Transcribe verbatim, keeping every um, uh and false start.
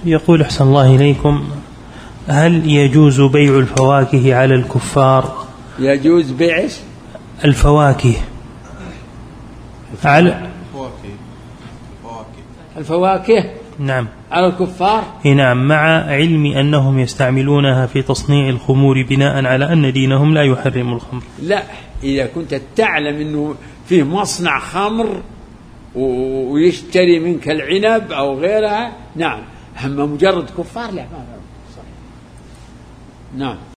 يقول أحسن الله إليكم: هل يجوز بيع الفواكه على الكفار؟ يجوز بيع الفواكه على الفواكه نعم على الكفار؟ نعم، مع علم أنهم يستعملونها في تصنيع الخمور بناء على أن دينهم لا يحرم الخمر. لا، إذا كنت تعلم أنه فيه مصنع خمر ويشتري منك العنب أو غيرها، نعم. أما مجرد كفار لا، ما صحيح. نعم.